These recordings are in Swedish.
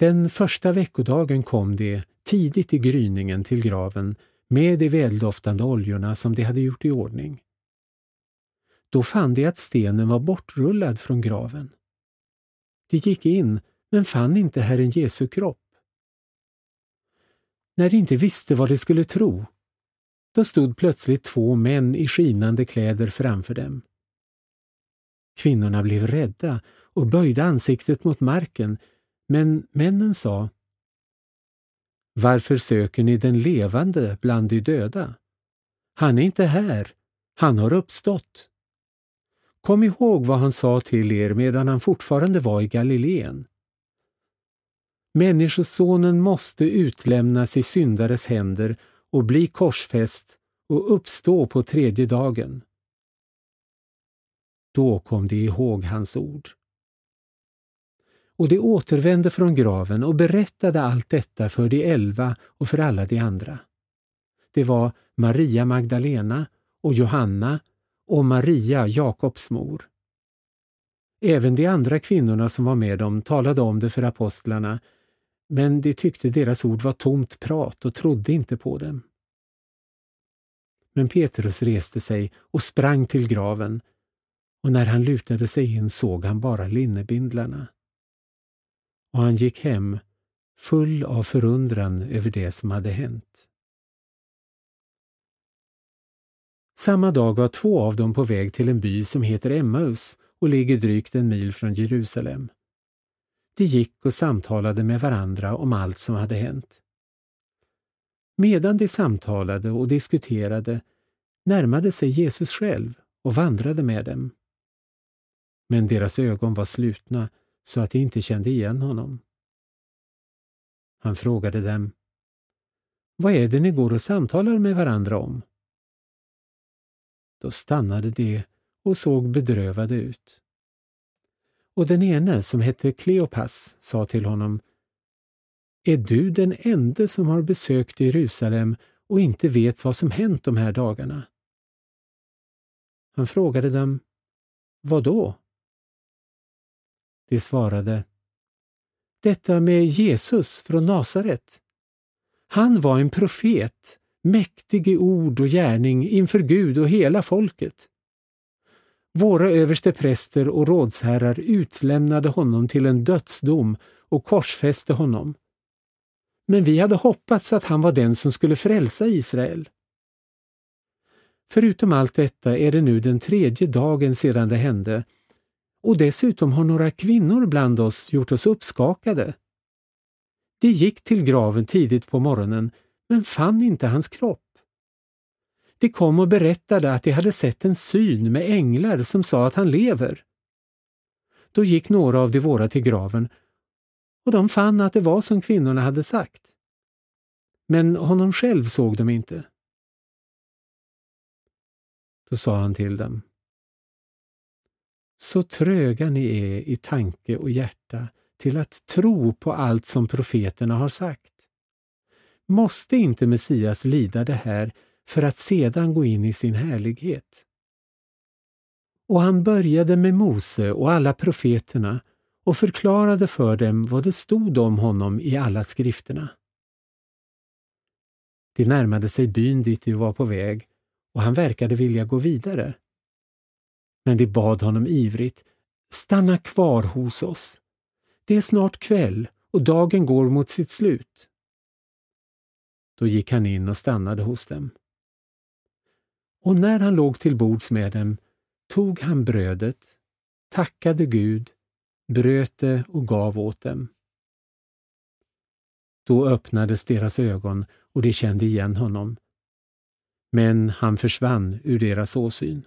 Den första veckodagen kom de tidigt i gryningen till graven med de väldoftande oljorna som de hade gjort i ordning. Då fann de att stenen var bortrullad från graven. De gick in men fann inte Herren Jesu kropp. När de inte visste vad de skulle tro, då stod plötsligt 2 män i skinande kläder framför dem. Kvinnorna blev rädda och böjde ansiktet mot marken, men männen sa: Varför söker ni den levande bland de döda? Han är inte här, han har uppstått. Kom ihåg vad han sa till er medan han fortfarande var i Galileen. Människosonen måste utlämnas i syndares händer och bli korsfäst och uppstå på 3:e dagen. Då kom de ihåg hans ord. Och de återvände från graven och berättade allt detta för de 11 och för alla de andra. Det var Maria Magdalena och Johanna och Maria, Jakobs mor. Även de andra kvinnorna som var med dem talade om det för apostlarna, men de tyckte deras ord var tomt prat och trodde inte på dem. Men Petrus reste sig och sprang till graven, och när han lutade sig in såg han bara linnebindlarna. Och han gick hem full av förundran över det som hade hänt. Samma dag var 2 av dem på väg till en by som heter Emmaus och ligger drygt 1 mil från Jerusalem. De gick och samtalade med varandra om allt som hade hänt. Medan de samtalade och diskuterade närmade sig Jesus själv och vandrade med dem. Men deras ögon var slutna så att de inte kände igen honom. Han frågade dem: Vad är det ni går och samtalar med varandra om? Då stannade de och såg bedrövade ut. Och den ene, som hette Kleopas, sa till honom: Är du den ende som har besökt Jerusalem och inte vet vad som hänt de här dagarna? Han frågade dem: Vad då? De svarade: Detta med Jesus från Nasaret. Han var en profet, mäktig i ord och gärning inför Gud och hela folket. Våra överstepräster och rådsherrar utlämnade honom till en dödsdom och korsfäste honom. Men vi hade hoppats att han var den som skulle frälsa Israel. Förutom allt detta är det nu den 3:e dagen sedan det hände, och dessutom har några kvinnor bland oss gjort oss uppskakade. De gick till graven tidigt på morgonen, men fann inte hans kropp. De kom och berättade att de hade sett en syn med änglar som sa att han lever. Då gick några av de våra till graven, och de fann att det var som kvinnorna hade sagt. Men honom själv såg de inte. Då sa han till dem: Så tröga ni är i tanke och hjärta till att tro på allt som profeterna har sagt. Måste inte Messias lida det här för att sedan gå in i sin härlighet? Och han började med Mose och alla profeterna och förklarade för dem vad det stod om honom i alla skrifterna. De närmade sig byn dit de var på väg, och han verkade vilja gå vidare. Men de bad honom ivrigt: Stanna kvar hos oss. Det är snart kväll och dagen går mot sitt slut. Då gick han in och stannade hos dem. Och när han låg till bords med dem tog han brödet, tackade Gud, bröt det och gav åt dem. Då öppnades deras ögon och de kände igen honom. Men han försvann ur deras åsyn.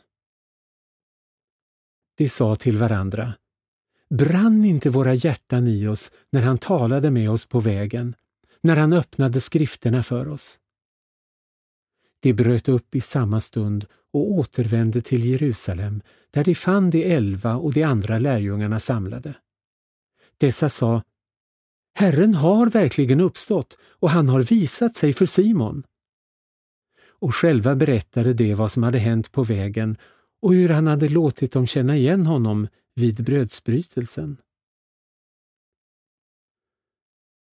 De sa till varandra: Brann inte våra hjärtan i oss när han talade med oss på vägen, när han öppnade skrifterna för oss? De bröt upp i samma stund och återvände till Jerusalem, där de fann de 11 och de andra lärjungarna samlade. Dessa sa: Herren har verkligen uppstått och han har visat sig för Simon. Och själva berättade de vad som hade hänt på vägen och hur han hade låtit dem känna igen honom vid brödsbrytelsen.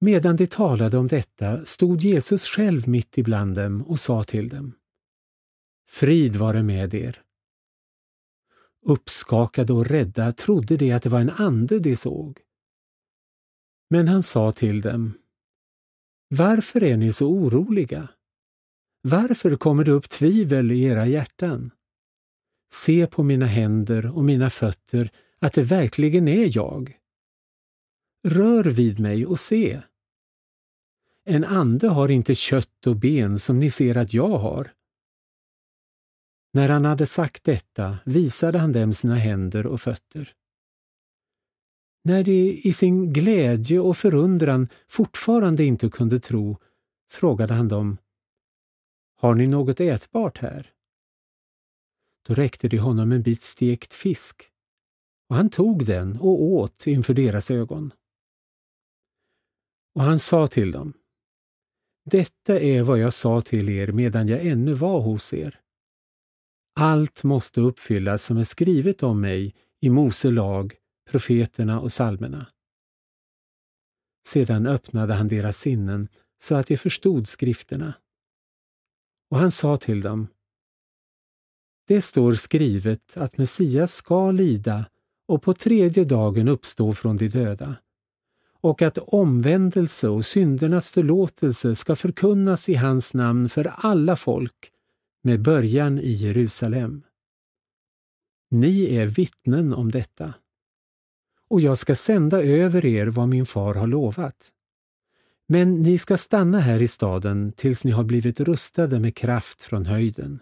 Medan de talade om detta stod Jesus själv mitt ibland dem och sa till dem: Frid vare med er. Uppskakade och rädda trodde de att det var en ande de såg. Men han sa till dem: Varför är ni så oroliga? Varför kommer det upp tvivel i era hjärtan? Se på mina händer och mina fötter att det verkligen är jag. Rör vid mig och se. En ande har inte kött och ben som ni ser att jag har. När han hade sagt detta visade han dem sina händer och fötter. När de i sin glädje och förundran fortfarande inte kunde tro, frågade han dem: Har ni något ätbart här? Då räckte de honom en bit stekt fisk, och han tog den och åt inför deras ögon. Och han sa till dem: Detta är vad jag sa till er medan jag ännu var hos er. Allt måste uppfyllas som är skrivet om mig i Mose lag, profeterna och psalmerna. Sedan öppnade han deras sinnen så att de förstod skrifterna. Och han sa till dem: Det står skrivet att Messias ska lida och på 3:e dagen uppstå från de döda, och att omvändelse och syndernas förlåtelse ska förkunnas i hans namn för alla folk, med början i Jerusalem. Ni är vittnen om detta. Och jag ska sända över er vad min far har lovat. Men ni ska stanna här i staden tills ni har blivit rustade med kraft från höjden.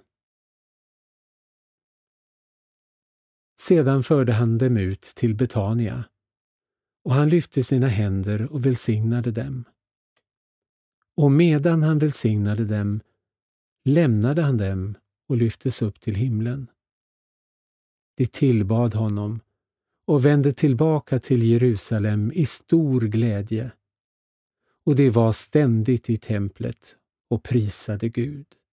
Sedan förde han dem ut till Betania, och han lyfte sina händer och välsignade dem. Och medan han välsignade dem lämnade han dem och lyftes upp till himlen. De tillbad honom och vände tillbaka till Jerusalem i stor glädje. Och de var ständigt i templet och prisade Gud.